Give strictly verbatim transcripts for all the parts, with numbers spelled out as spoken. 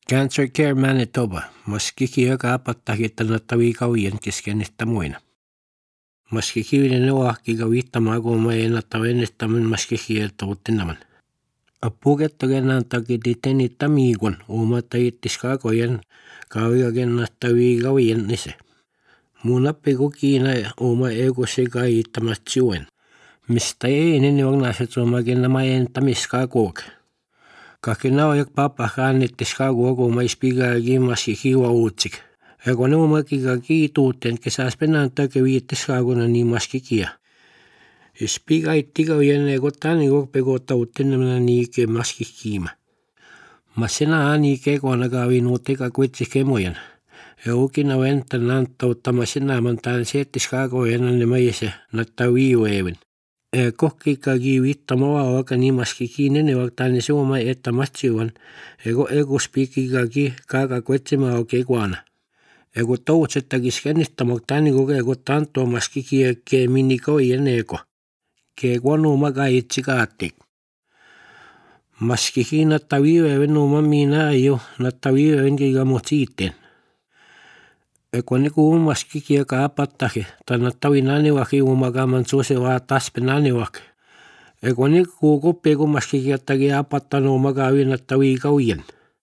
Cancer Care Manitoba, maskikia kaapattahittana tavikaujen keskenistä muina. Maskikivinen neuahki kavittamaa kuumaena tavennettamen maskikieltä uutinaman. Apukettagenaan takititeni tamiikon uumata ittiskaakojen kaujakennattaviikaujen nise. Muunappi kukiina uuma eikusi kaiittamat siuen. Mistä ei nini vagnaiset suomakenna entamiskaakoke. Kakina ojak papakaan ittiskaakoku maispikaakin maskikiva uutsik. Ego neumakiga kiituuten kesäspenään take viittiskaakona niin maskikia. Ispiga ittikaujen ego tani kokpekota uuttenamana niike maskikiima. Masena niike konakaaviin uuteka kuitsikemojen. Eukina venta nantautta masena mantaan seettiskaakojen ne maise natta viiveevin. Kohkikagi viittamaa oaka niin maskikiinen ne vaktaani suoma että matsiuvan. Ego ego spikigagi kaaka kuitsemaa okekuana. Ego toutsettagis kennittämok tani kokeko tantoa maskikia ke minikaujen eko. Ke kuonuma kaitsi kaattik. Maskiki natta viiveven nuuma miina ajo natta viiveven kiga motsiitten. Eko niku maskikia kaapattahe ta natta vinanivaki uumakaman suosevaa taspenanivaki. Eko niku koppeeku maskikiattagi apattanut uumakaavin natta viikaujen.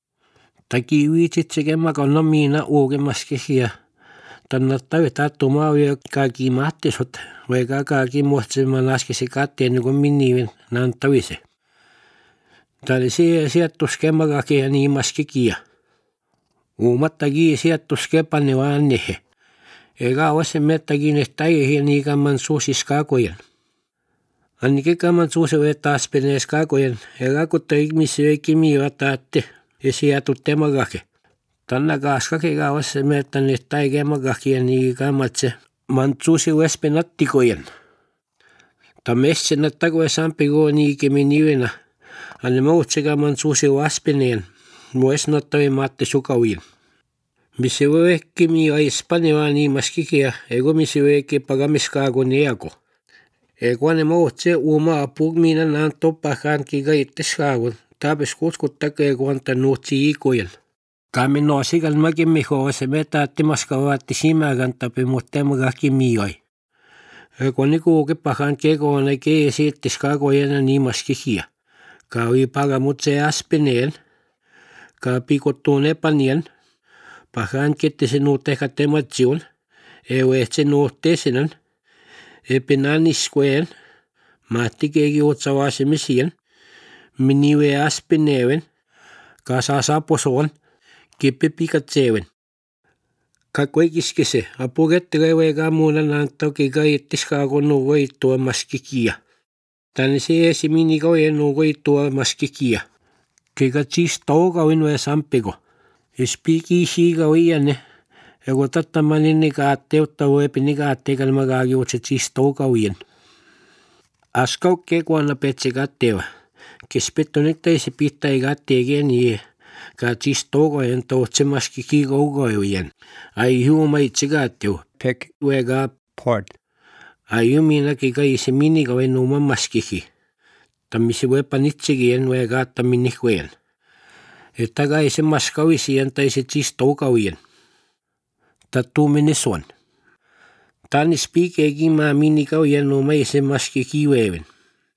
Taki viitsitsekemä konna miina uuke maskikia. Tannatta vetää tumaavia kaikki mahtisot, vaikka kaikki muhtsemaan laskisi katteen niin kuin minniivin nantavise. Täällä se sijoituskemä kaikki ja niin maskikia. Uumattakin sijoituskepani vaan nehe. Eikä ole mettäkin, että ei niin kamman suusis kakojen. Ainakin kamman suusi vetää spenees kakojen, eikä kutta ihmisiä eikä miivataatte ja sijoitut temagake. Tänä kaaskakega osse meettäni taikemagakia niin kammatse mantsuusi uespenattikojen. Tamessena takoe sampiko niikemi nivenä. Anne muutsega mantsuusi uaspeneen. Muesnattoi maatte sukaujen. Misi uekki mii aispanevaa niin maskikia, ego misi uekki pagamiskaago neako. Ego anne muutse uuma apuk miina naan toppakaan kiga itteskaagon. Taapes kutkuttake ego anta nuutsi ikojen. Kaamin noosigal magimmiho se metaatti maskavaatti simägan tapi muuttemagakin mioi. Ego niku pahan kegoone kee siittiskaagojena niin maskikia. Kaavi paga mutse aspeneen. Ka pikottuun epanien. Pahan kettisen nuutteeka tematsion. Eu ehtse nuutteesinan. Epinaniskuen. Maatti keegi otsavaasemisien. Minive aspeneven. Ka saa saposoon. Kippe pikatseven. Ka kuikiskese. Apugettereveega muunan antau kiga ittiskaakon nuugoittua maskikia. Tänne se esimini kaujen nuugoittua maskikia. Kiga siis toukauin vai sampiko. Ispiki siiga uianne. Ego tattamanini kaatteutta uepini kaatteekalma kaagiutset siis toukaujen. Askaukke kuonna petse katteva. Kespettonektaisi pittai katteegeen jee. Ka siis toukaujen toutse maskiki koukaujen. Ai huuma itse kaatteu. Pick Uega port. ai humina kiga isi mini kaujen nuuma maskiki. Tammisi uepan itsekien uega attamini kuen. Että kai se maskauisien tai se siis toukaujen. Tattuuminen suon. Tänne spikeekin maa minikaujen nuuma ise maskiki ueven.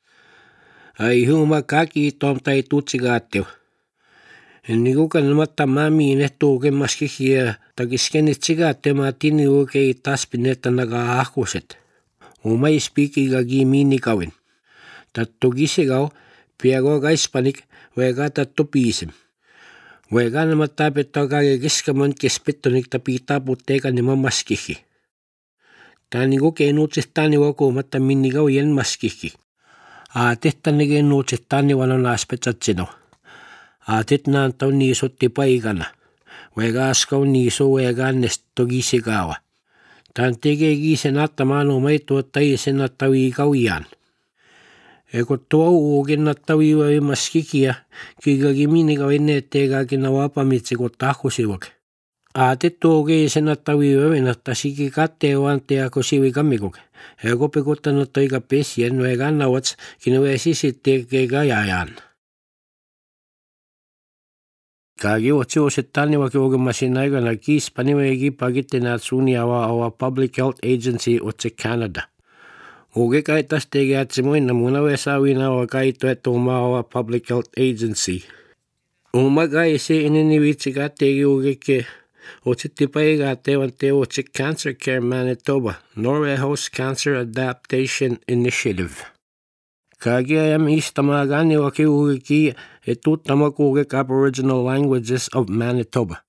Ai huuma kaki tom tai tutsikaatteu. Niin kuka namatta maa miine tuuke maskikia takiskenit sikaatteu maa tini uukei taspinetta nakaa ahkuset. Uuma ispikigagi minikaujen. Tattu kisikau piago kaispanik vega tattu piisem. Vega nama tapettaa kage keskaman kespettonik tapi taputteeka nema maskihi. Tani koke nuutset tani vakuumatta minikaujen maskihi. Aatet tänne nuutset tani vanon aspetsatsino. Aatet naantau niisotti paikana. Vega askau niiso vega annesto kisikaawa. Tän tekee kiisen attamaan omai tuottai sen attavi kaujan. Eko tuo uukin nattavi vai maskikia, kikaki minikaujen etteekaakin avapamitse kun tahkusivak. Aatet tuoke sen attavi vai nattasikin kattee vantea kun sivi kammikoke. Eko pekuttanut toika pesien vai kannavats, kinu ei sisitteekee kajajan. Kagi wati o setani waki oga masinaiga na kis paniwegi pagite na tsuni awa awa Public Health Agency o te Canada. Oge kai tas tege atsimoy na muna wesawi na awa kai to eto uma awa Public Health Agency. Uma kai ese inini witsi ka tege oge ke o te tipai ga te wante o te Cancer Care Manitoba, Norway Host Cancer Adaptation Initiative. Kagi am istamagani waki uge ki e tu tamako uge Aboriginal Languages of Manitoba.